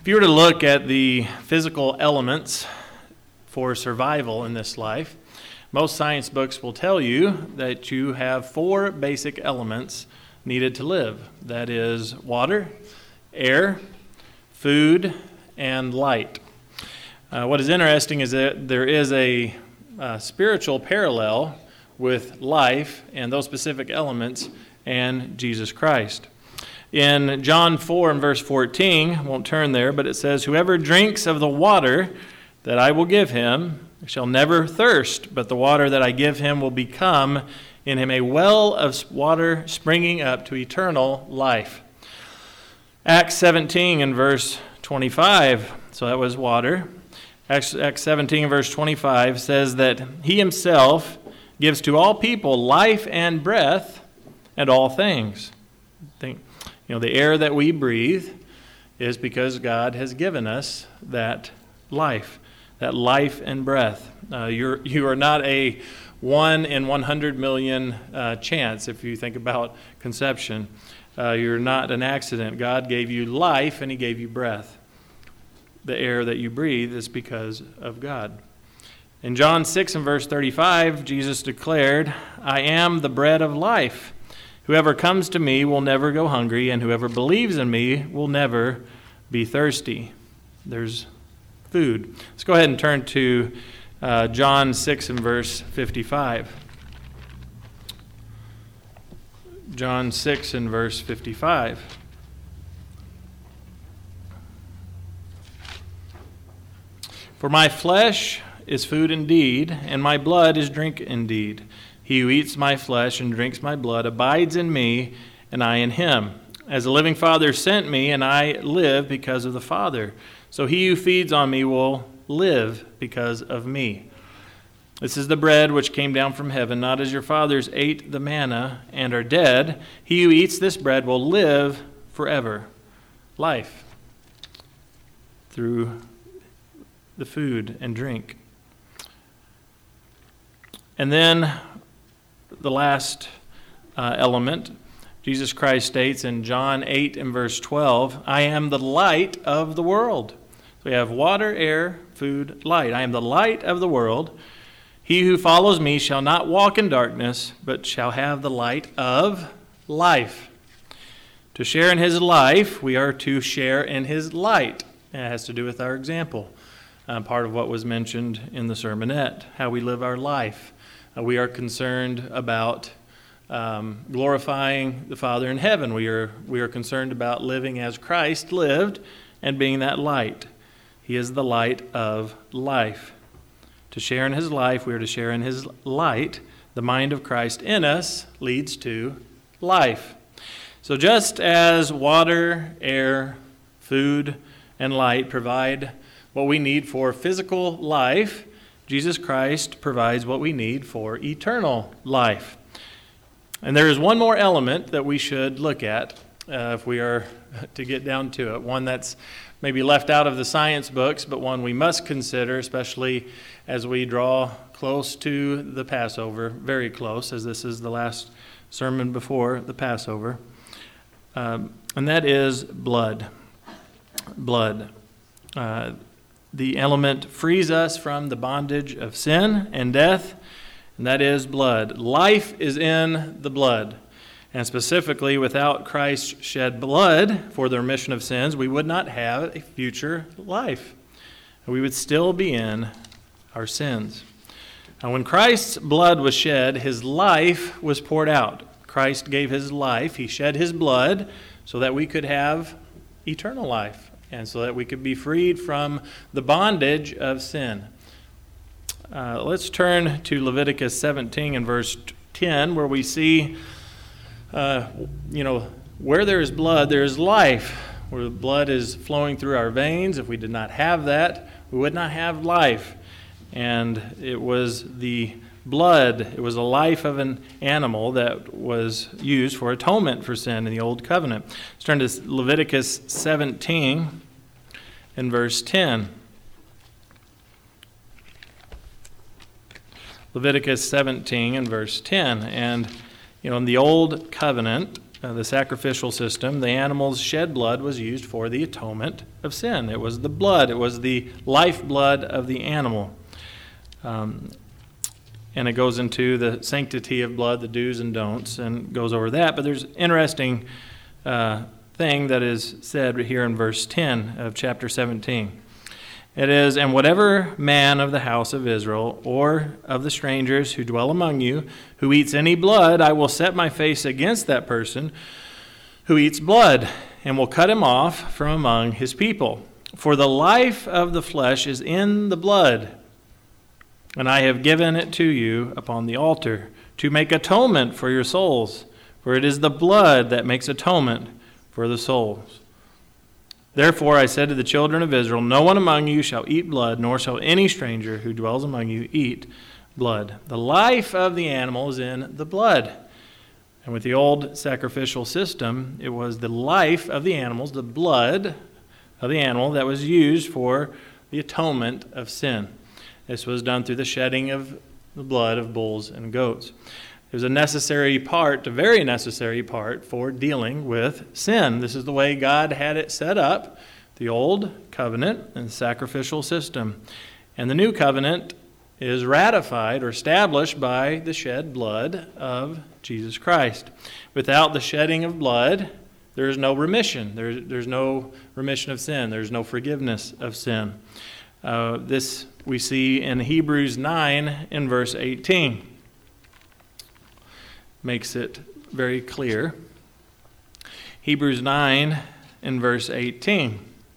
If you were to look at the physical elements for survival in this life, most science books will tell you that you have 4 basic elements needed to live. That is water, air, food, and light. What is interesting is that there is a spiritual parallel with life and those specific elements and Jesus Christ. In John 4 and verse 14, I won't turn there, but it says, "Whoever drinks of the water that I will give him shall never thirst, but the water that I give him will become in him a well of water springing up to eternal life." Acts 17 and verse 25, so that was water. Acts 17 and verse 25 says that he himself gives to all people life and breath and all things. The air that we breathe is because God has given us that life and breath. You are not a 1 in 100 million chance if you think about conception. You're not an accident. God gave you life and he gave you breath. The air that you breathe is because of God. In John 6 and verse 35, Jesus declared, "I am the bread of life. Whoever comes to me will never go hungry, and whoever believes in me will never be thirsty." There's food. Let's go ahead and turn to John 6 and verse 55. John 6 and verse 55. "For my flesh is food indeed, and my blood is drink indeed. He who eats my flesh and drinks my blood abides in me, and I in him. As the living Father sent me, and I live because of the Father. So he who feeds on me will live because of me. This is the bread which came down from heaven, not as your fathers ate the manna and are dead. He who eats this bread will live forever." Life through the food and drink. And then the last element, Jesus Christ states in John 8 and verse 12, "I am the light of the world." So we have water, air, food, light. "I am the light of the world. He who follows me shall not walk in darkness, but shall have the light of life." To share in his life, we are to share in his light. And it has to do with our example. Part of what was mentioned in the sermonette, how we live our life. We are concerned about glorifying the Father in heaven. We are concerned about living as Christ lived and being that light. He is the light of life. To share in his life, we are to share in his light. The mind of Christ in us leads to life. So just as water, air, food, and light provide what we need for physical life, Jesus Christ provides what we need for eternal life. And there is one more element that we should look at if we are to get down to it. One that's maybe left out of the science books, but one we must consider, especially as we draw close to the Passover, very close, as this is the last sermon before the Passover. And that is blood. Blood. The element frees us from the bondage of sin and death, and that is blood. Life is in the blood. And specifically, without Christ's shed blood for the remission of sins, we would not have a future life. We would still be in our sins. Now, when Christ's blood was shed, his life was poured out. Christ gave his life. He shed his blood so that we could have eternal life and so that we could be freed from the bondage of sin. Let's turn to Leviticus 17 and verse 10, where we see, where there is blood, there is life. Where the blood is flowing through our veins, if we did not have that, we would not have life. And it was the blood, it was the life of an animal that was used for atonement for sin in the Old Covenant. Let's turn to Leviticus 17 and verse 10. Leviticus 17 and verse 10. And, in the Old Covenant, the sacrificial system, the animal's shed blood was used for the atonement of sin. It was the blood. It was the lifeblood of the animal. And it goes into the sanctity of blood, the do's and don'ts, and goes over that. But there's an interesting thing that is said here in verse 10 of chapter 17. It is, "And whatever man of the house of Israel or of the strangers who dwell among you, who eats any blood, I will set my face against that person who eats blood, and will cut him off from among his people. For the life of the flesh is in the blood, and I have given it to you upon the altar, to make atonement for your souls. For it is the blood that makes atonement for the souls. Therefore I said to the children of Israel, no one among you shall eat blood, nor shall any stranger who dwells among you eat blood." The life of the animal is in the blood. And with the old sacrificial system, it was the life of the animals, the blood of the animal, that was used for the atonement of sin. This was done through the shedding of the blood of bulls and goats. It was a necessary part, a very necessary part, for dealing with sin. This is the way God had it set up, the old covenant and the sacrificial system. And the new covenant is ratified or established by the shed blood of Jesus Christ. Without the shedding of blood, there is no remission. There's no remission of sin. There's no forgiveness of sin. This we see in Hebrews 9 in verse 18. Makes it very clear. Hebrews 9 in verse 18.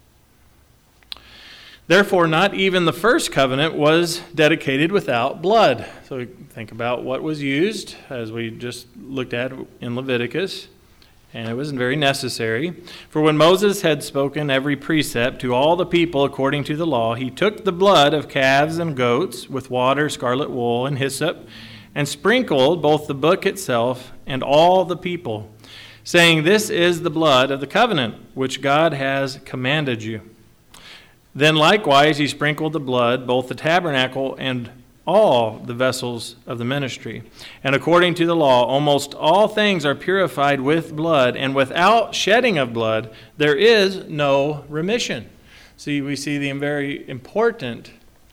"Therefore, not even the first covenant was dedicated without blood." So think about what was used, as we just looked at in Leviticus, and it was very necessary. "For when Moses had spoken every precept to all the people according to the law, he took the blood of calves and goats with water, scarlet wool, and hyssop, and sprinkled both the book itself and all the people, saying, 'This is the blood of the covenant, which God has commanded you.' Then likewise he sprinkled the blood, both the tabernacle and all the vessels of the ministry. And according to the law, almost all things are purified with blood, and without shedding of blood, there is no remission." See, we see the very important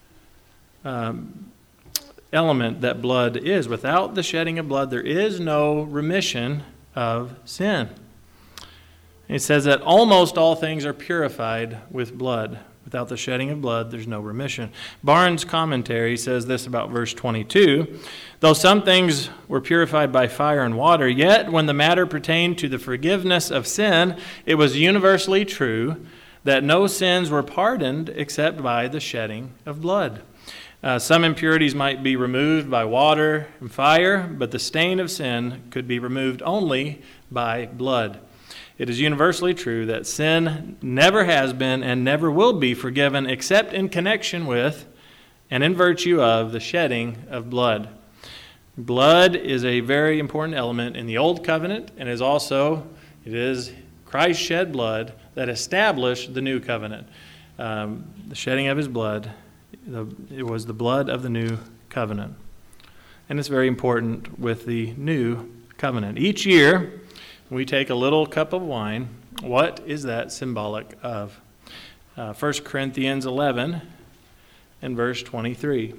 element that blood is. Without the shedding of blood, there is no remission of sin. It says that almost all things are purified with blood. Without the shedding of blood, there's no remission. Barnes' commentary says this about verse 22. "Though some things were purified by fire and water, yet when the matter pertained to the forgiveness of sin, it was universally true that no sins were pardoned except by the shedding of blood. Some impurities might be removed by water and fire, but the stain of sin could be removed only by blood. It is universally true that sin never has been and never will be forgiven except in connection with and in virtue of the shedding of blood." Blood is a very important element in the Old Covenant, and it is Christ's shed blood that established the New Covenant. The shedding of his blood, it was the blood of the New Covenant. And it's very important with the New Covenant. Each year, we take a little cup of wine. What is that symbolic of? 1 Corinthians 11 and verse 23.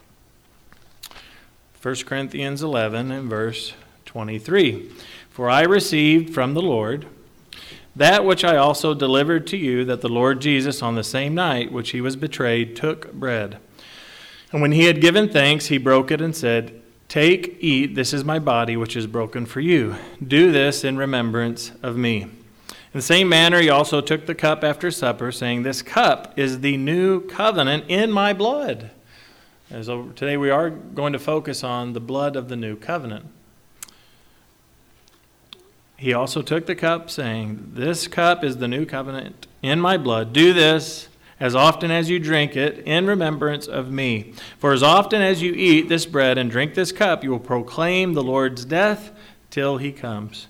1 Corinthians 11 and verse 23. "For I received from the Lord that which I also delivered to you, that the Lord Jesus, on the same night which he was betrayed, took bread. And when he had given thanks, he broke it and said, 'Take, eat, this is my body, which is broken for you. Do this in remembrance of me.' In the same manner, he also took the cup after supper, saying, 'This cup is the new covenant in my blood.'" And so today we are going to focus on the blood of the new covenant. He also took the cup, saying, "This cup is the new covenant in my blood. Do this as often as you drink it in remembrance of me. For as often as you eat this bread and drink this cup, you will proclaim the Lord's death till he comes."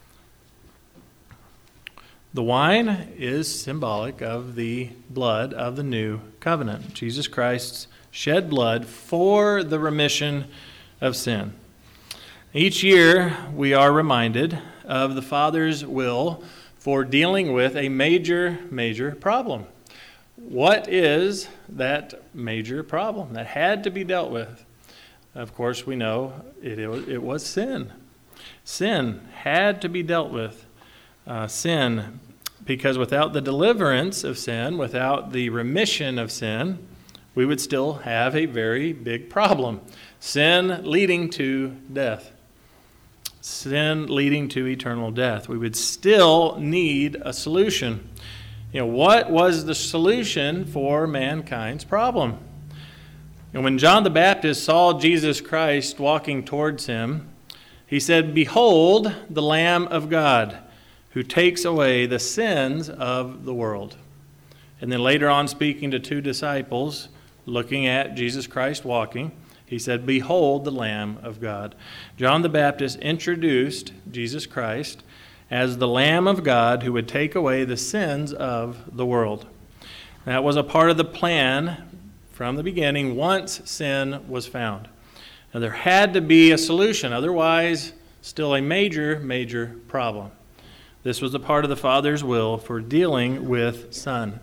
The wine is symbolic of the blood of the new covenant, Jesus Christ's shed blood for the remission of sin. Each year, we are reminded of the Father's will for dealing with a major problem. What is that major problem that had to be dealt with? Of course, we know it was sin. Sin had to be dealt with. Sin, because without the deliverance of sin, without the remission of sin, we would still have a very big problem. Sin leading to death. Sin leading to eternal death. We would still need a solution. What was the solution for mankind's problem? And when John the Baptist saw Jesus Christ walking towards him, he said, "Behold the Lamb of God, who takes away the sins of the world." And then later on, speaking to two disciples, looking at Jesus Christ walking, he said, "Behold the Lamb of God." John the Baptist introduced Jesus Christ as the Lamb of God who would take away the sins of the world. That was a part of the plan from the beginning once sin was found. Now, there had to be a solution, otherwise still a major problem. This was a part of the Father's will for dealing with sin.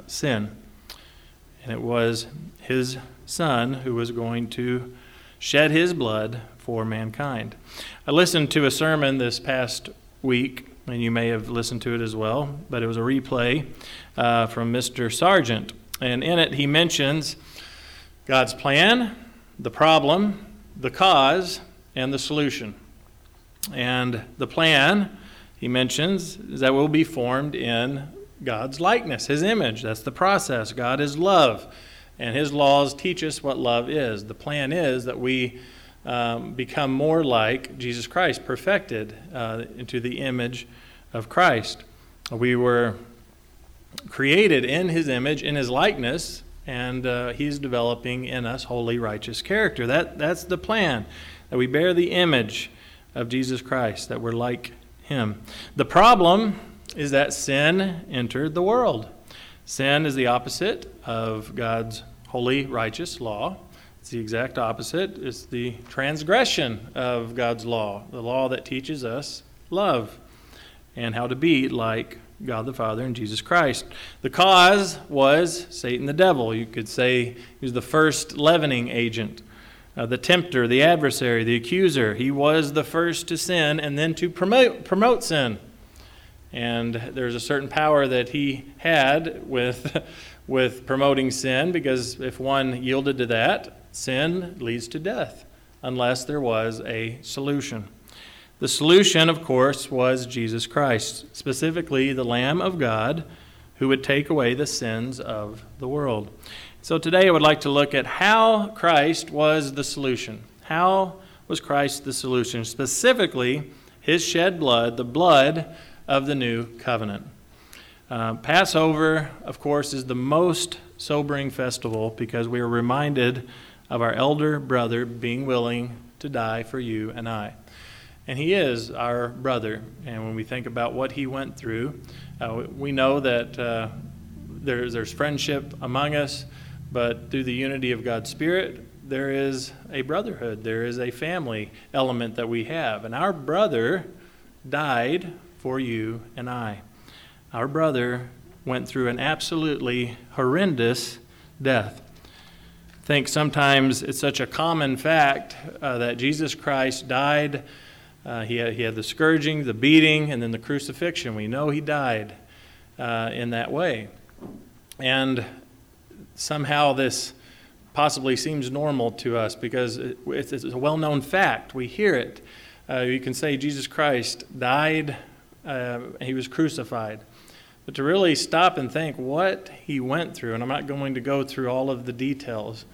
And it was his Son who was going to shed his blood for mankind. I listened to a sermon this past week, and you may have listened to it as well, but it was a replay from Mr. Sargent. And in it, he mentions God's plan, the problem, the cause, and the solution. And the plan, he mentions, is that we'll be formed in God's likeness, his image. That's the process. God is love, and his laws teach us what love is. The plan is that we become more like Jesus Christ, perfected into the image of Christ. We were created in his image, in his likeness, and he's developing in us holy, righteous character. That's the plan, that we bear the image of Jesus Christ, that we're like him. The problem is that sin entered the world. Sin is the opposite of God's holy, righteous law. It's the exact opposite. It's the transgression of God's law, the law that teaches us love and how to be like God the Father and Jesus Christ. The cause was Satan the devil. You could say he was the first leavening agent, the tempter, the adversary, the accuser. He was the first to sin and then to promote sin. And there's a certain power that he had with promoting sin, because if one yielded to that, sin leads to death, unless there was a solution. The solution, of course, was Jesus Christ, specifically the Lamb of God who would take away the sins of the world. So today I would like to look at how Christ was the solution. How was Christ the solution? Specifically, his shed blood, the blood of the new covenant. Passover, of course, is the most sobering festival because we are reminded of our elder brother being willing to die for you and I. And he is our brother. And when we think about what he went through, we know that there's friendship among us, but through the unity of God's Spirit, there is a brotherhood. There is a family element that we have. And our brother died for you and I. Our brother went through an absolutely horrendous death. I think sometimes it's such a common fact that Jesus Christ died. He had the scourging, the beating, and then the crucifixion. We know he died in that way. And somehow this possibly seems normal to us because it's a well-known fact. We hear it. You can say Jesus Christ died, he was crucified. But to really stop and think what he went through, and I'm not going to go through all of the details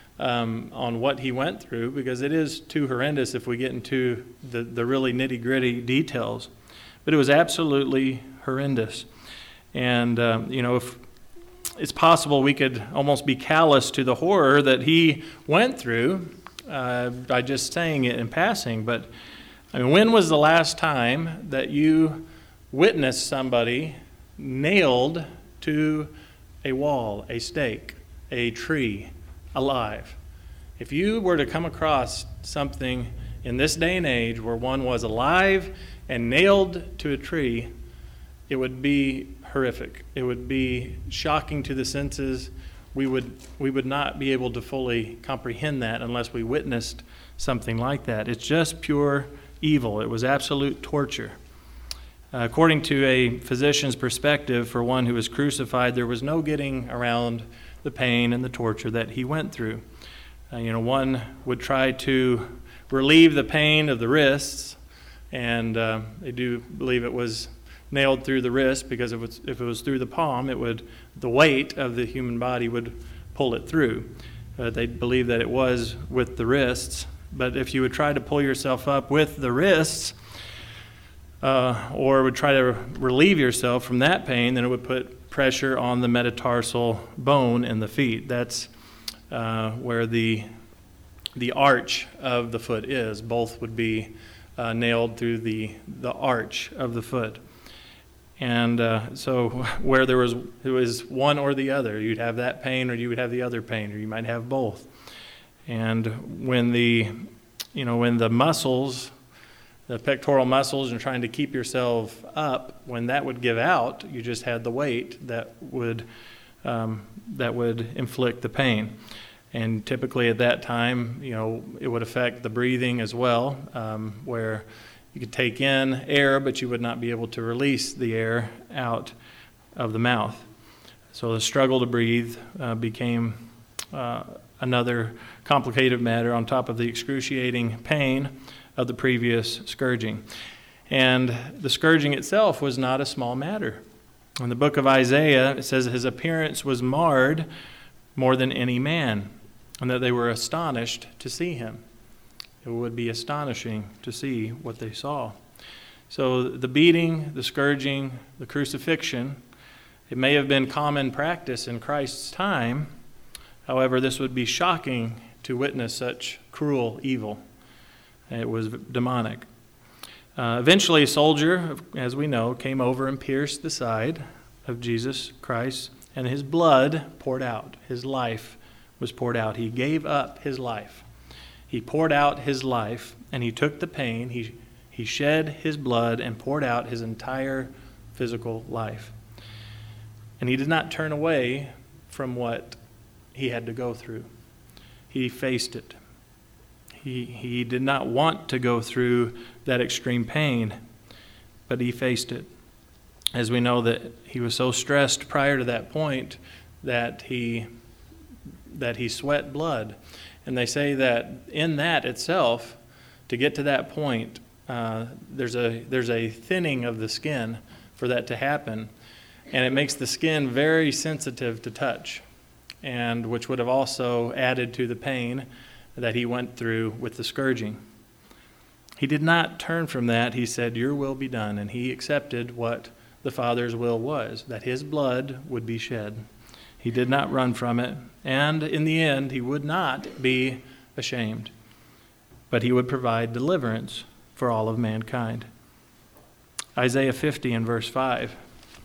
on what he went through because it is too horrendous if we get into the really nitty-gritty details. But it was absolutely horrendous. And, if it's possible we could almost be callous to the horror that he went through by just saying it in passing. But when was the last time that you witnessed somebody nailed to a wall, a stake, a tree, alive? If you were to come across something in this day and age where one was alive and nailed to a tree, it would be horrific. It would be shocking to the senses. We would not be able to fully comprehend that unless we witnessed something like that. It's just pure evil. It was absolute torture. According to a physician's perspective, for one who was crucified, there was no getting around the pain and the torture that he went through. One would try to relieve the pain of the wrists, and they do believe it was nailed through the wrist because if it was through the palm, the weight of the human body would pull it through. They believe that it was with the wrists, but if you would try to pull yourself up with the wrists, or would try to relieve yourself from that pain, then it would put pressure on the metatarsal bone in the feet. That's where the arch of the foot is. Both would be nailed through the arch of the foot. And so where it was one or the other, you'd have that pain or you would have the other pain, or you might have both. And when the muscles, the pectoral muscles, and trying to keep yourself up, when that would give out, you just had the weight that would inflict the pain. And typically at that time, it would affect the breathing as well, where you could take in air, but you would not be able to release the air out of the mouth. So the struggle to breathe became another complicated matter on top of the excruciating pain of the previous scourging. And the scourging itself was not a small matter. In the book of Isaiah, it says his appearance was marred more than any man, and that they were astonished to see him. It would be astonishing to see what they saw. So the beating, the scourging, the crucifixion, it may have been common practice in Christ's time. However, this would be shocking to witness such cruel evil. It was demonic. Eventually, a soldier, as we know, came over and pierced the side of Jesus Christ, and his blood poured out. His life was poured out. He gave up his life. He poured out his life, and he took the pain. He shed his blood and poured out his entire physical life. And he did not turn away from what he had to go through. He faced it. He did not want to go through that extreme pain, but he faced it. As we know that he was so stressed prior to that point that he sweat blood. And they say that in that itself, to get to that point, there's a thinning of the skin for that to happen. And it makes the skin very sensitive to touch, and which would have also added to the pain that he went through with the scourging. He did not turn from that. He said, "Your will be done." And he accepted what the Father's will was, that his blood would be shed. He did not run from it. And in the end, he would not be ashamed, but he would provide deliverance for all of mankind. Isaiah 50 and verse 5.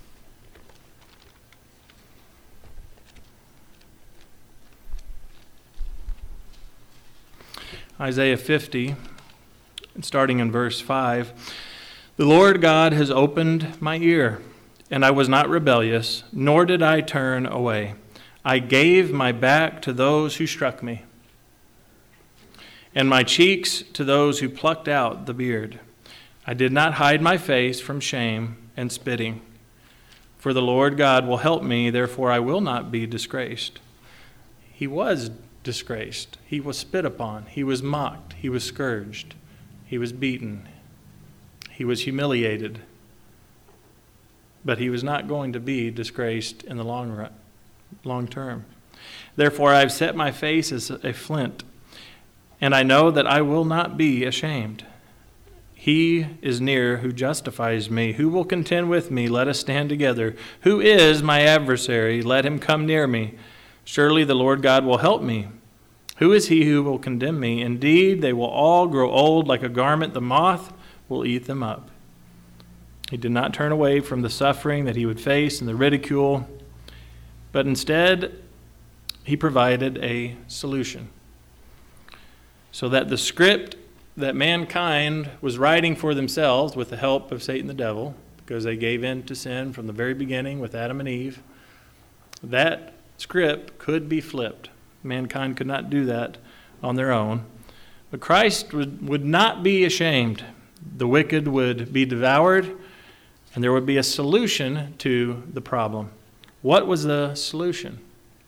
Isaiah 50, starting in verse 5. The Lord God has opened my ear, and I was not rebellious, nor did I turn away. I gave my back to those who struck me, and my cheeks to those who plucked out the beard. I did not hide my face from shame and spitting. For the Lord God will help me, therefore I will not be disgraced. He was disgraced. He was spit upon. He was mocked. He was scourged. He was beaten. He was humiliated. But he was not going to be disgraced in the long term. Therefore I have set my face as a flint, and I know that I will not be ashamed. He is near who justifies me. Who will contend with me? Let us stand together. Who is my adversary? Let him come near me. Surely the Lord God will help me. Who is he who will condemn me? Indeed, they will all grow old like a garment. The moth will eat them up. He did not turn away from the suffering that he would face and the ridicule, but instead he provided a solution so that the script that mankind was writing for themselves with the help of Satan the devil, because they gave in to sin from the very beginning with Adam and Eve, that script could be flipped. Mankind could not do that on their own. But Christ would not be ashamed. The wicked would be devoured, and there would be a solution to the problem. What was the solution?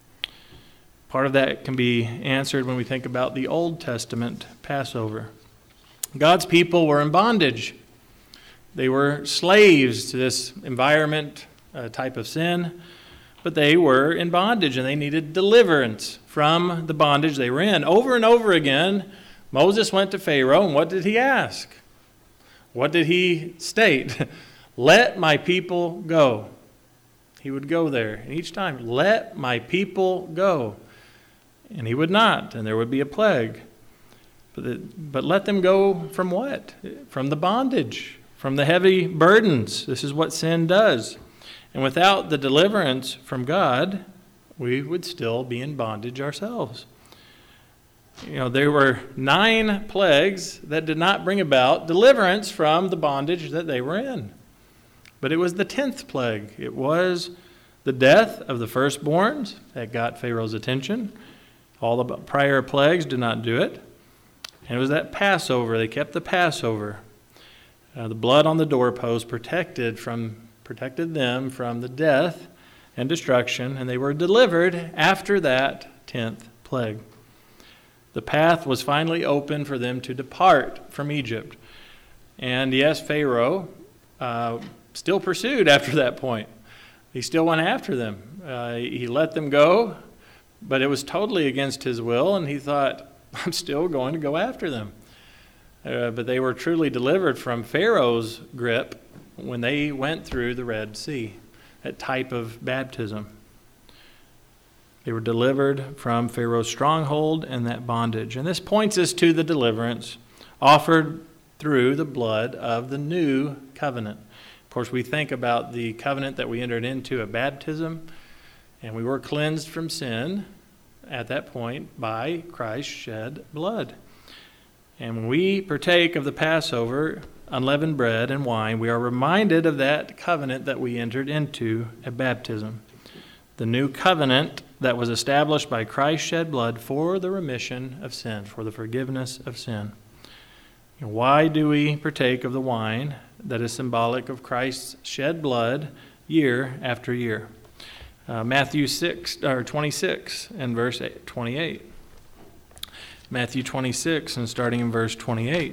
Part of that can be answered when we think about the Old Testament Passover. God's people were in bondage. They were slaves to this environment, type of sin, but they were in bondage and they needed deliverance from the bondage they were in. Over and over again, Moses went to Pharaoh, and what did he ask? What did he state? Let my people go. He would go there, and each time, let my people go. And he would not, and there would be a plague. But let them go from what? From the bondage, from the heavy burdens. This is what sin does. And without the deliverance from God, we would still be in bondage ourselves. There were 9 plagues that did not bring about deliverance from the bondage that they were in. But it was the 10th plague. It was the death of the firstborns that got Pharaoh's attention. All the prior plagues did not do it. And it was that Passover. They kept the Passover. The blood on the doorpost protected them from the death and destruction, and they were delivered after that 10th plague. The path was finally open for them to depart from Egypt. And yes, Pharaoh still pursued after that point. He still went after them. He let them go, but it was totally against his will, and he thought, I'm still going to go after them. But they were truly delivered from Pharaoh's grip when they went through the Red Sea, that type of baptism. They were delivered from Pharaoh's stronghold and that bondage. And this points us to the deliverance offered through the blood of the new covenant. Of course, we think about the covenant that we entered into at baptism, and we were cleansed from sin at that point by Christ's shed blood. And when we partake of the Passover, unleavened bread and wine, we are reminded of that covenant that we entered into at baptism. The new covenant that was established by Christ's shed blood for the remission of sin, for the forgiveness of sin. And why do we partake of the wine that is symbolic of Christ's shed blood year after year? Matthew 26 and verse 28. Matthew 26 and starting in verse 28.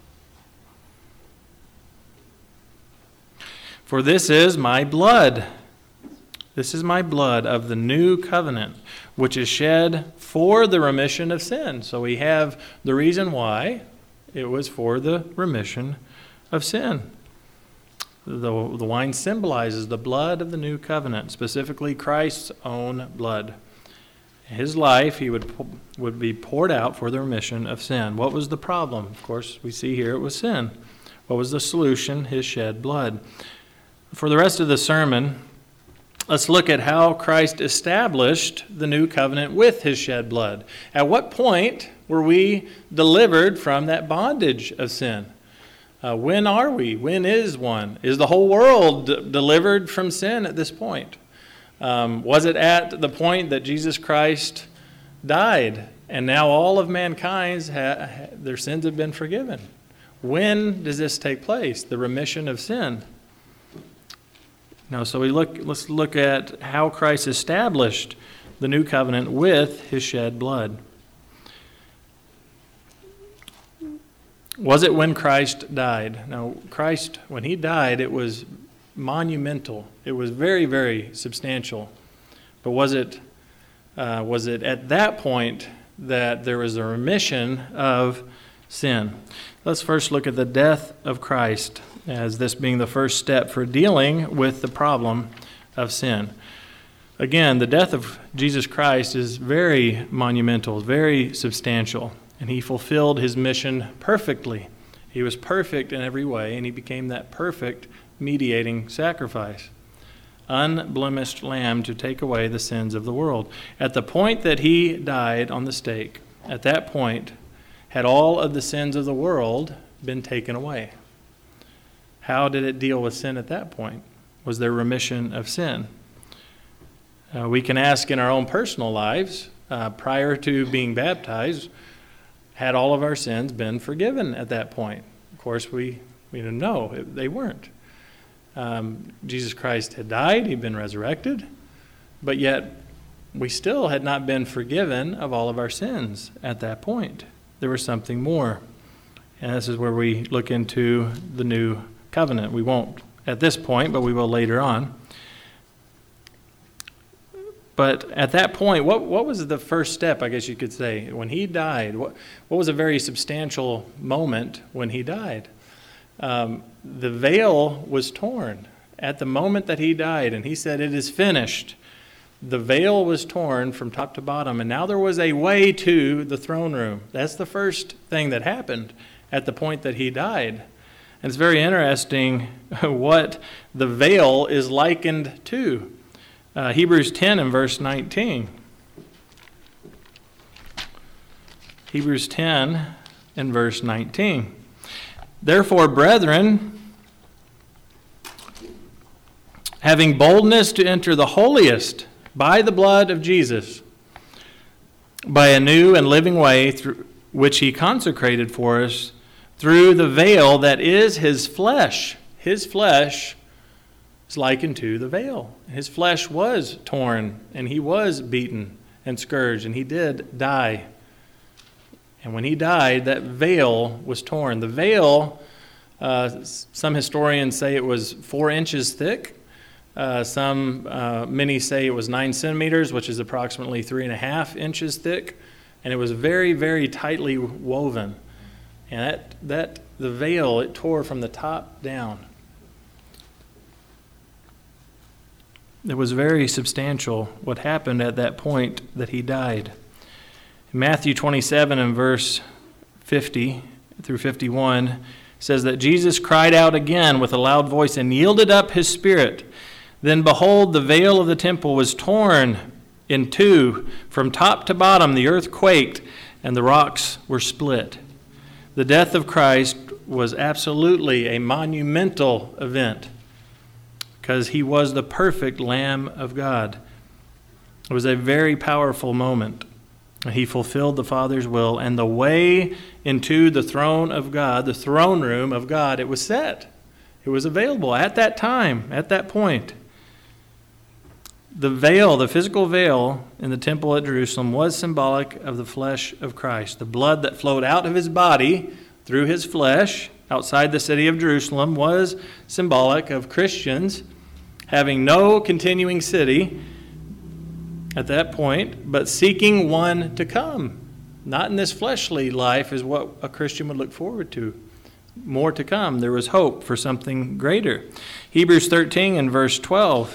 For this is my blood. This is my blood of the new covenant, which is shed for the remission of sin. So we have the reason why it was for the remission of sin. The wine symbolizes the blood of the new covenant, specifically Christ's own blood. His life, he would be poured out for the remission of sin. What was the problem? Of course, we see here it was sin. What was the solution? His shed blood. For the rest of the sermon, let's look at how Christ established the new covenant with his shed blood. At what point were we delivered from that bondage of sin? When are we? When is one? Is the whole world delivered from sin at this point? Was it at the point that Jesus Christ died and now all of mankind's their sins have been forgiven? When does this take place? The remission of sin. No, so let's look at how Christ established the new covenant with his shed blood. Was it when Christ died? Now, Christ, when he died, it was monumental. It was very, very substantial. But was it at that point that there was a remission of sin? Let's first look at the death of Christ, as this being the first step for dealing with the problem of sin. Again, the death of Jesus Christ is very monumental, very substantial, and he fulfilled his mission perfectly. He was perfect in every way, and he became that perfect mediating sacrifice. Unblemished lamb to take away the sins of the world. At the point that he died on the stake, at that point, had all of the sins of the world been taken away. How did it deal with sin at that point? Was there remission of sin? We can ask in our own personal lives, prior to being baptized, had all of our sins been forgiven at that point? Of course, we don't know. They weren't. Jesus Christ had died. He'd been resurrected. But yet, we still had not been forgiven of all of our sins at that point. There was something more. And this is where we look into the new covenant. We won't at this point, but we will later on. But at that point, what was the first step, I guess you could say, when he died? What was a very substantial moment when he died? The veil was torn at the moment that he died, and he said, "It is finished." The veil was torn from top to bottom, and now there was a way to the throne room. That's the first thing that happened at the point that he died. And it's very interesting what the veil is likened to. Hebrews 10 and verse 19. Hebrews 10 and verse 19. Therefore, brethren, having boldness to enter the holiest by the blood of Jesus, by a new and living way through which he consecrated for us through the veil that is his flesh. His flesh is likened to the veil. His flesh was torn, and he was beaten and scourged, and he did die. And when he died, that veil was torn. The veil, some historians say it was 4 inches thick. Many say it was 9 centimeters, which is approximately 3.5 inches thick. And it was very, very tightly woven. And the veil, it tore from the top down. It was very substantial what happened at that point that he died. In Matthew 27 and verse 50 through 51 says that Jesus cried out again with a loud voice and yielded up his spirit. Then behold, the veil of the temple was torn in two from top to bottom. The earth quaked and the rocks were split. The death of Christ was absolutely a monumental event because he was the perfect Lamb of God. It was a very powerful moment. He fulfilled the Father's will, and the way into the throne of God, the throne room of God, it was set. It was available at that time, at that point. The veil, the physical veil in the temple at Jerusalem was symbolic of the flesh of Christ. The blood that flowed out of his body through his flesh outside the city of Jerusalem was symbolic of Christians having no continuing city at that point, but seeking one to come. Not in this fleshly life is what a Christian would look forward to. More to come. There was hope for something greater. Hebrews 13 and verse 12.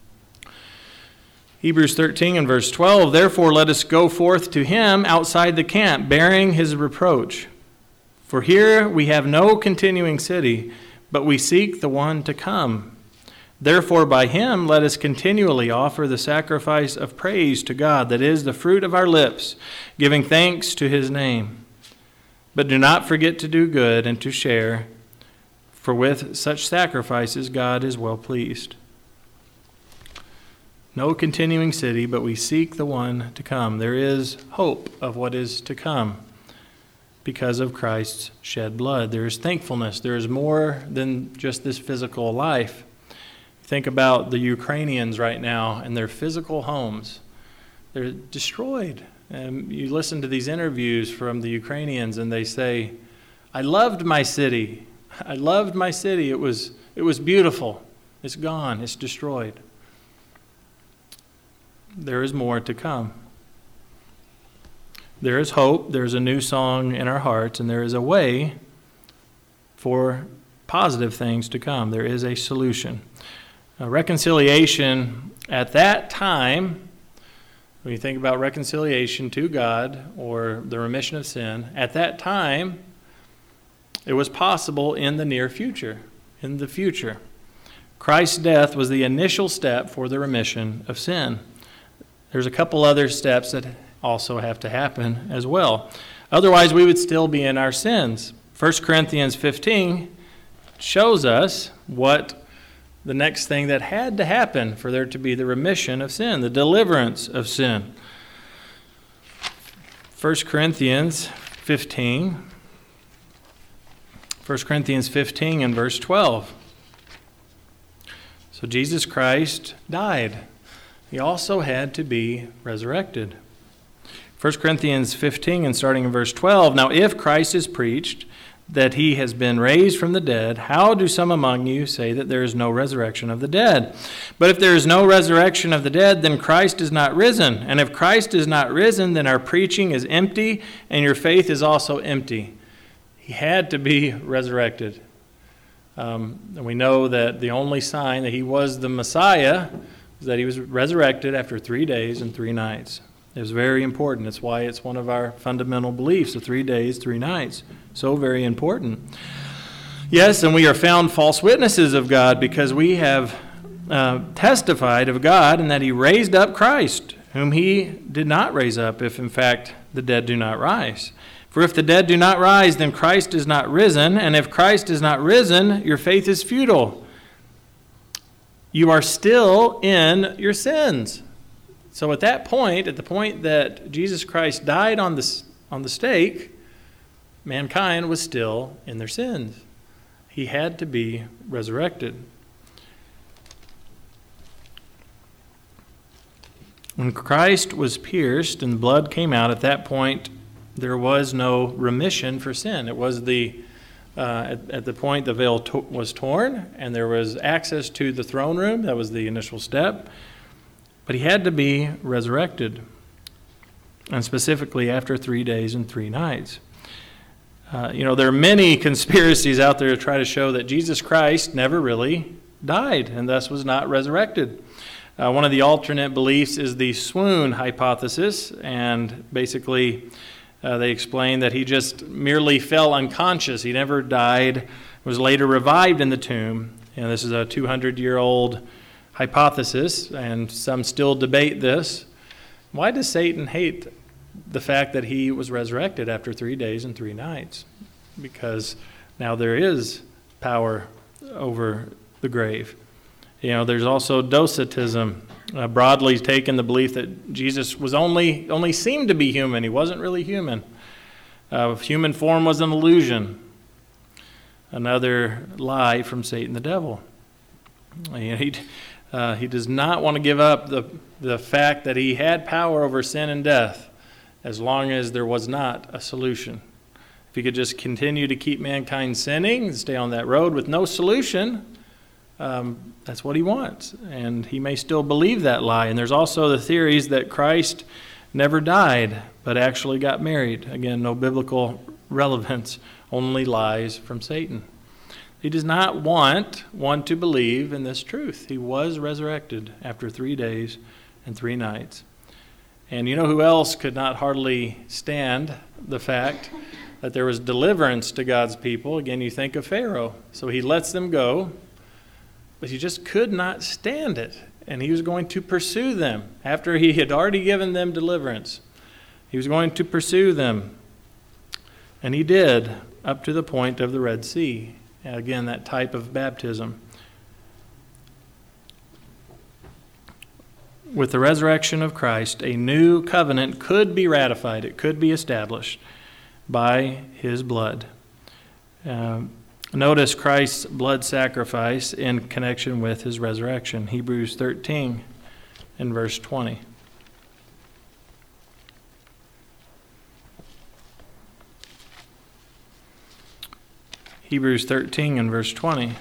Hebrews 13 and verse 12, therefore let us go forth to him outside the camp, bearing his reproach. For here we have no continuing city, but we seek the one to come. Therefore by him let us continually offer the sacrifice of praise to God, that is the fruit of our lips, giving thanks to his name. But do not forget to do good and to share, for with such sacrifices God is well pleased. No continuing city, but we seek the one to come. There is hope of what is to come because of Christ's shed blood. There is thankfulness. There is more than just this physical life. Think about the Ukrainians right now and their physical homes. They're destroyed. And you listen to these interviews from the Ukrainians and they say, I loved my city. I loved my city. It was beautiful. It's gone. It's destroyed. There is more to come. There is hope. There's a new song in our hearts, and there is a way for positive things to come. There is a solution. Reconciliation at that time, when you think about reconciliation to God or the remission of sin, at that time, it was possible in the near future, in the future. Christ's death was the initial step for the remission of sin. There's a couple other steps that also have to happen as well. Otherwise, we would still be in our sins. 1 Corinthians 15 shows us what the next thing that had to happen for there to be the remission of sin, the deliverance of sin. 1 Corinthians 15 and verse 12. So Jesus Christ died. He also had to be resurrected. 1 Corinthians 15 and starting in verse 12. Now if Christ is preached that he has been raised from the dead, how do some among you say that there is no resurrection of the dead? But if there is no resurrection of the dead, then Christ is not risen. And if Christ is not risen, then our preaching is empty, and your faith is also empty. He had to be resurrected. And we know that the only sign that he was the Messiah is that he was resurrected after 3 days and 3 nights. It was very important. That's why it's one of our fundamental beliefs, the 3 days, 3 nights. So very important. Yes, and we are found false witnesses of God because we have testified of God and that he raised up Christ, whom he did not raise up, if in fact the dead do not rise. For if the dead do not rise, then Christ is not risen, and if Christ is not risen, your faith is futile. You are still in your sins. So at that point, at the point that Jesus Christ died on the stake, mankind was still in their sins. He had to be resurrected. When Christ was pierced and blood came out, at that point, there was no remission for sin. It was at the point the veil was torn and there was access to the throne room. That was the initial step. But he had to be resurrected, and specifically after 3 days and 3 nights. There are many conspiracies out there to try to show that Jesus Christ never really died and thus was not resurrected. One of the alternate beliefs is the swoon hypothesis, and basically they explain that he just merely fell unconscious. He never died, was later revived in the tomb. And this is a 200-year-old hypothesis, and some still debate this. Why does Satan hate the fact that he was resurrected after 3 days and 3 nights? Because now there is power over the grave. There's also Docetism, broadly taken the belief that Jesus was only seemed to be human. He wasn't really human. Human form was an illusion. Another lie from Satan the devil. He does not want to give up the fact that he had power over sin and death as long as there was not a solution. If he could just continue to keep mankind sinning and stay on that road with no solution, that's what he wants. And he may still believe that lie. And there's also the theories that Christ never died but actually got married. Again, no biblical relevance, only lies from Satan. He does not want one to believe in this truth. He was resurrected after 3 days and 3 nights. And you know who else could not hardly stand the fact that there was deliverance to God's people? Again, you think of Pharaoh. So he lets them go, but he just could not stand it. And he was going to pursue them after he had already given them deliverance. He was going to pursue them. And he did, up to the point of the Red Sea. Again, that type of baptism. With the resurrection of Christ, a new covenant could be ratified. It could be established by his blood. Notice Christ's blood sacrifice in connection with his resurrection. Hebrews 13 and verse 20. Hebrews 13 and verse 20.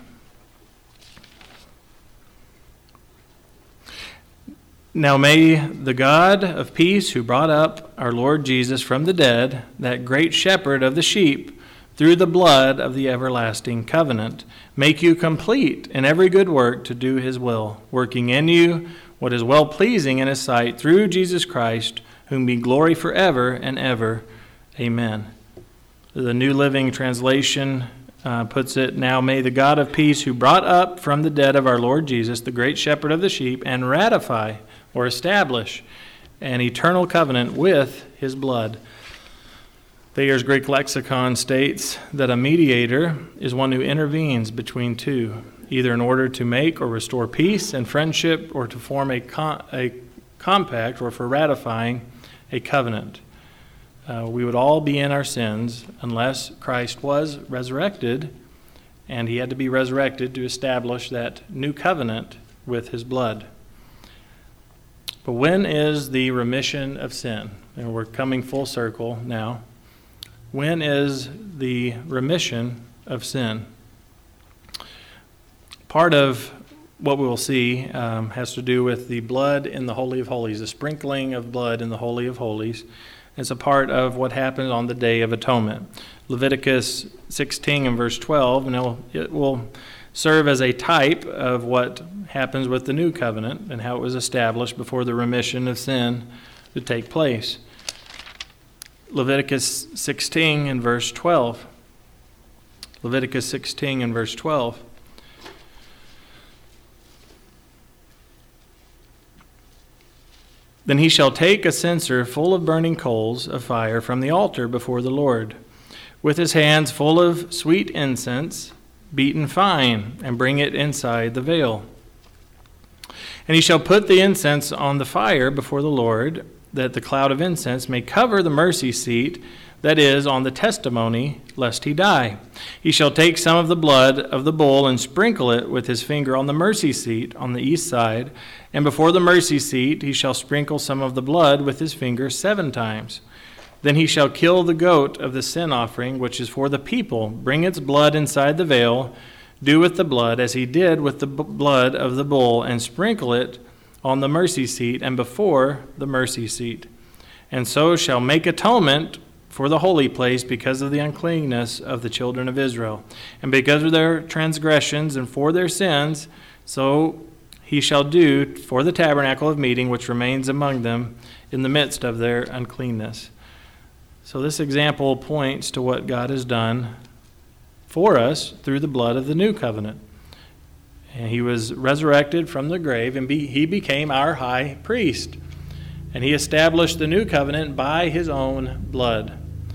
Now may the God of peace, who brought up our Lord Jesus from the dead, that great shepherd of the sheep, through the blood of the everlasting covenant, make you complete in every good work to do his will, working in you what is well-pleasing in his sight, through Jesus Christ, whom be glory forever and ever. Amen. The New Living Translation puts it, now may the God of peace, who brought up from the dead of our Lord Jesus, the great shepherd of the sheep, and ratify or establish an eternal covenant with his blood. Thayer's Greek Lexicon states that a mediator is one who intervenes between two, either in order to make or restore peace and friendship, or to form a compact, or for ratifying a covenant. We would all be in our sins unless Christ was resurrected, and he had to be resurrected to establish that new covenant with his blood. But when is the remission of sin? And we're coming full circle now. When is the remission of sin? Part of what we will see has to do with the blood in the Holy of Holies, the sprinkling of blood in the Holy of Holies. It's a part of what happened on the Day of Atonement. Leviticus 16 and verse 12, and it will serve as a type of what happens with the new covenant and how it was established before the remission of sin to take place. Leviticus 16 and verse 12. Leviticus 16 and verse 12. Then he shall take a censer full of burning coals of fire from the altar before the Lord, with his hands full of sweet incense, beaten fine, and bring it inside the veil. And he shall put the incense on the fire before the Lord, that the cloud of incense may cover the mercy seat that is on the testimony, lest he die. He shall take some of the blood of the bull and sprinkle it with his finger on the mercy seat on the east side, and before the mercy seat he shall sprinkle some of the blood with his finger 7 times. Then he shall kill the goat of the sin offering, which is for the people, bring its blood inside the veil, do with the blood as he did with the blood of the bull, and sprinkle it on the mercy seat and before the mercy seat. And so shall make atonement for the holy place because of the uncleanness of the children of Israel, and because of their transgressions and for their sins, so he shall do for the tabernacle of meeting which remains among them in the midst of their uncleanness. So this example points to what God has done for us through the blood of the new covenant. And he was resurrected from the grave, and he became our high priest. And he established the new covenant by his own blood.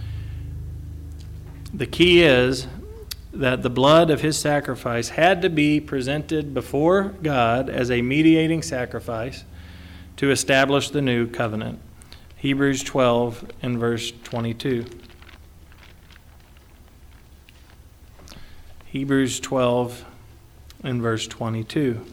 The key is that the blood of his sacrifice had to be presented before God as a mediating sacrifice to establish the new covenant. Hebrews 12 and verse 22. Hebrews 12 and verse 22.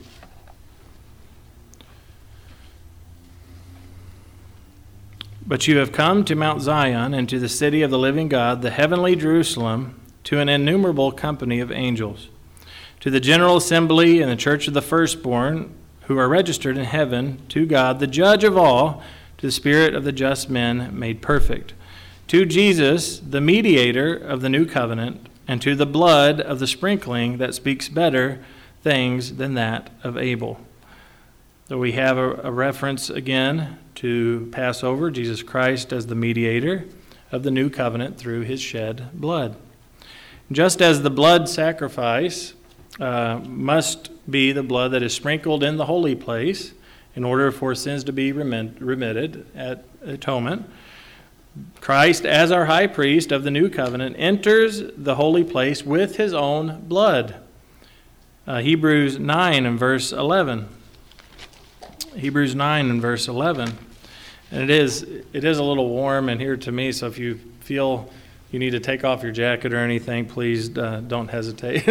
But you have come to Mount Zion and to the city of the living God, the heavenly Jerusalem, to an innumerable company of angels, to the general assembly and the church of the firstborn who are registered in heaven, to God, the judge of all, to the spirit of the just men made perfect, to Jesus, the mediator of the new covenant, and to the blood of the sprinkling that speaks better things than that of Abel. So we have a reference again to Passover, Jesus Christ as the mediator of the new covenant through his shed blood. Just as the blood sacrifice must be the blood that is sprinkled in the holy place in order for sins to be remitted at atonement, Christ, as our high priest of the new covenant, enters the holy place with his own blood. Hebrews 9 and verse 11. Hebrews 9 and verse 11. And it is a little warm in here to me, so if you feel you need to take off your jacket or anything, please don't hesitate.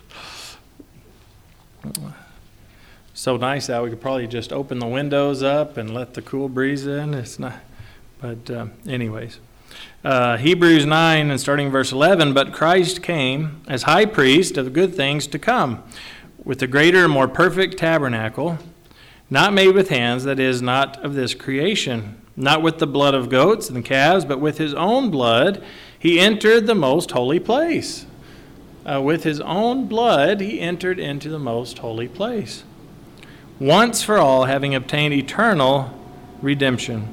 So nice out, we could probably just open the windows up and let the cool breeze in. It's not, but anyways. Hebrews 9 and starting verse 11, but Christ came as high priest of good things to come, with a greater and more perfect tabernacle, not made with hands, that is, not of this creation, not with the blood of goats and calves, but with his own blood he entered the most holy place. With his own blood he entered into the most holy place, once for all, having obtained eternal redemption.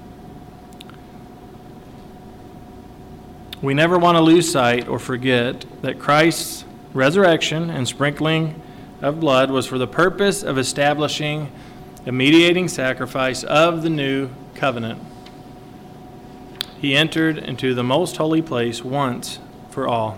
We never want to lose sight or forget that Christ's resurrection and sprinkling of blood was for the purpose of establishing a mediating sacrifice of the new covenant. he entered into the most holy place once for all.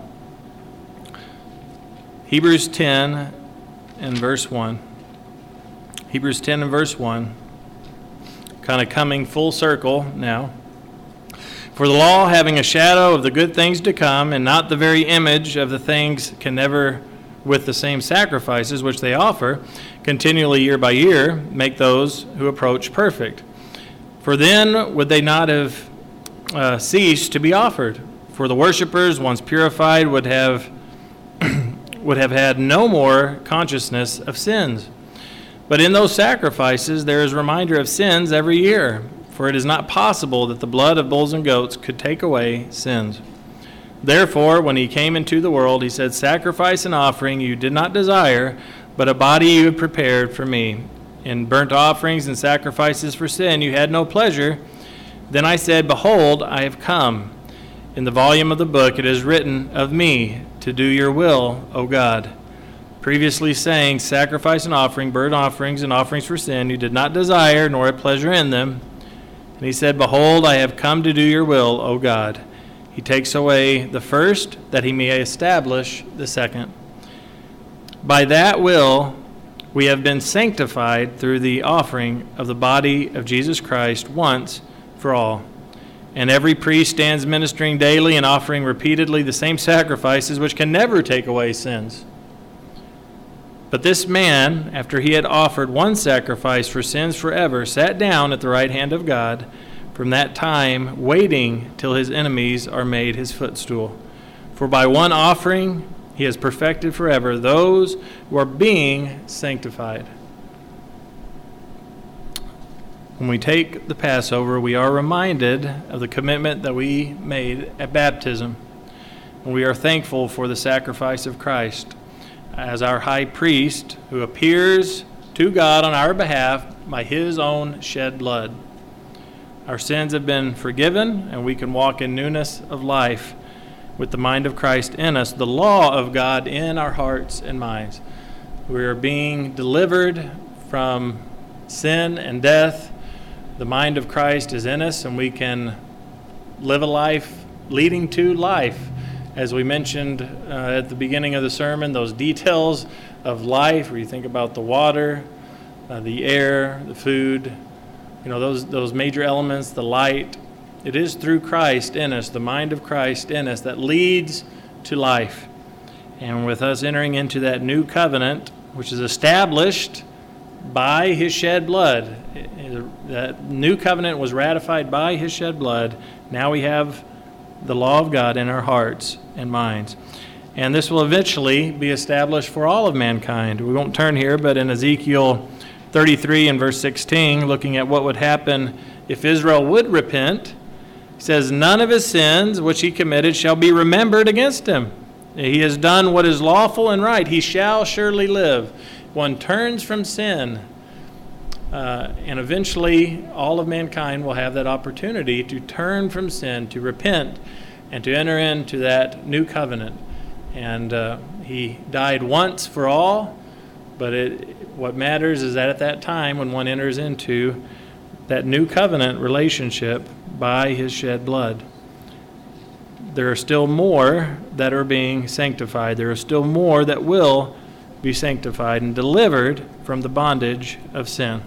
Hebrews 10 and verse 1. Hebrews 10 and verse 1. Kind of coming full circle now. For the law, having a shadow of the good things to come, and not the very image of the things, can never, with the same sacrifices which they offer, continually year by year, make those who approach perfect. For then would they not have ceased to be offered. For the worshippers, once purified, would have had no more consciousness of sins. But in those sacrifices there is a reminder of sins every year. For it is not possible that the blood of bulls and goats could take away sins. Therefore, when he came into the world, he said, Sacrifice and offering you did not desire, but a body you had prepared for me. In burnt offerings and sacrifices for sin you had no pleasure. Then I said, Behold, I have come. In the volume of the book it is written of me, to do your will, O God. Previously saying, Sacrifice and offering, burnt offerings and offerings for sin you did not desire, nor had pleasure in them. And he said, Behold, I have come to do your will, O God. He takes away the first, that he may establish the second. By that will we have been sanctified through the offering of the body of Jesus Christ once for all. And every priest stands ministering daily and offering repeatedly the same sacrifices which can never take away sins. But this man, after he had offered one sacrifice for sins forever, sat down at the right hand of God, from that time waiting till his enemies are made his footstool. For by one offering he has perfected forever those who are being sanctified. When we take the Passover, we are reminded of the commitment that we made at baptism. And we are thankful for the sacrifice of Christ as our high priest who appears to God on our behalf by his own shed blood. Our sins have been forgiven, and we can walk in newness of life with the mind of Christ in us, the law of God in our hearts and minds. We are being delivered from sin and death. The mind of Christ is in us, and we can live a life leading to life. As we mentioned at the beginning of the sermon, those details of life, where you think about the water, the air, the food, those major elements, the light. It is through Christ in us, the mind of Christ in us, that leads to life. And with us entering into that new covenant, which is established by his shed blood, that new covenant was ratified by his shed blood. Now we have the law of God in our hearts and minds. And this will eventually be established for all of mankind. We won't turn here, but in Ezekiel 33 and verse 16, looking at what would happen if Israel would repent, he says, None of his sins which he committed shall be remembered against him. He has done what is lawful and right. He shall surely live. One turns from sin, and eventually all of mankind will have that opportunity to turn from sin, to repent, and to enter into that new covenant. And he died once for all, but what matters is that at that time, when one enters into that new covenant relationship by his shed blood, there are still more that are being sanctified. There are still more that will be sanctified and delivered from the bondage of sin.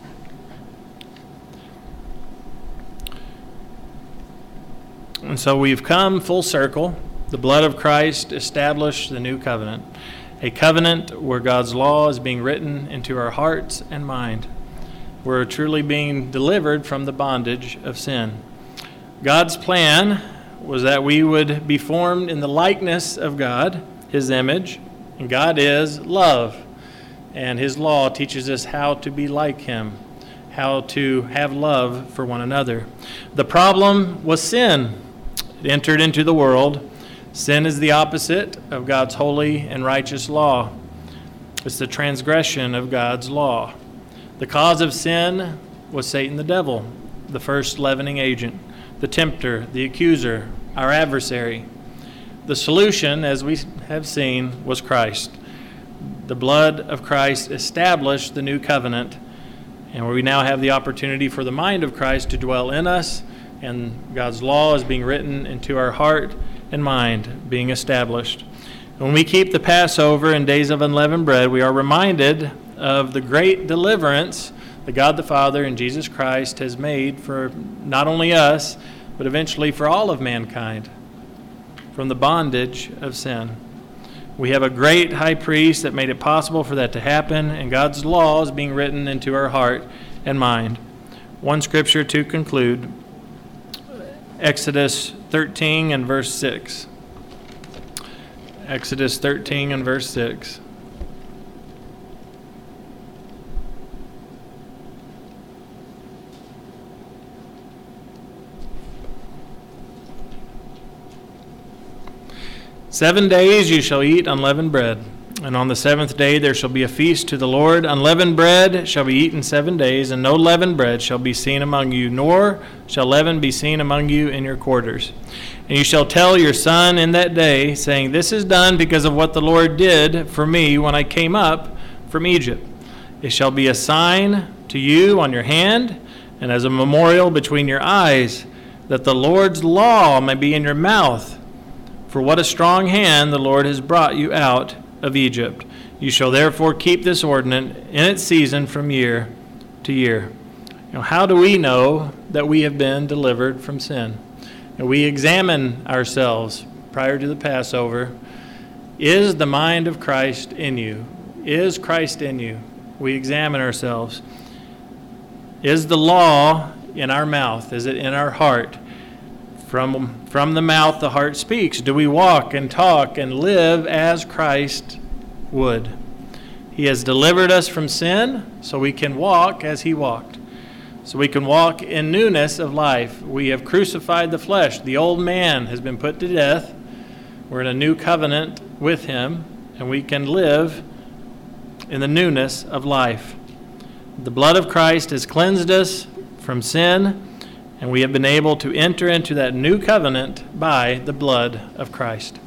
And so we've come full circle. The blood of Christ established the new covenant, a covenant where God's law is being written into our hearts and mind. We're truly being delivered from the bondage of sin. God's plan was that we would be formed in the likeness of God, his image, and God is love. And his law teaches us how to be like him, how to have love for one another. The problem was sin. It entered into the world. Sin is the opposite of God's holy and righteous law. It's the transgression of God's law. The cause of sin was Satan the devil, the first leavening agent, the tempter, the accuser, our adversary. The solution, as we have seen, was Christ. The blood of Christ established the new covenant, and we now have the opportunity for the mind of Christ to dwell in us and God's law is being written into our heart and mind, being established. When we keep the Passover and days of unleavened bread, we are reminded of the great deliverance that God the Father and Jesus Christ has made for not only us, but eventually for all of mankind from the bondage of sin. We have a great high priest that made it possible for that to happen, and God's law is being written into our heart and mind. One scripture to conclude, Exodus 13 and verse 6. Exodus 13 and verse 6. "7 days you shall eat unleavened bread, and on the seventh day there shall be a feast to the Lord. Unleavened bread shall be eaten 7 days, and no leavened bread shall be seen among you, nor shall leaven be seen among you in your quarters. And you shall tell your son in that day, saying, This is done because of what the Lord did for me when I came up from Egypt. It shall be a sign to you on your hand, and as a memorial between your eyes, that the Lord's law may be in your mouth. For what a strong hand the Lord has brought you out of Egypt. You shall therefore keep this ordinance in its season from year to year." How do we know that we have been delivered from sin? We examine ourselves prior to the Passover. Is the mind of Christ in you? Is Christ in you? We examine ourselves. Is the law in our mouth? Is it in our heart? From the mouth, the heart speaks. Do we walk and talk and live as Christ would? He has delivered us from sin, so we can walk as he walked. So we can walk in newness of life. We have crucified the flesh. The old man has been put to death. We're in a new covenant with him, and we can live in the newness of life. The blood of Christ has cleansed us from sin, and we have been able to enter into that new covenant by the blood of Christ.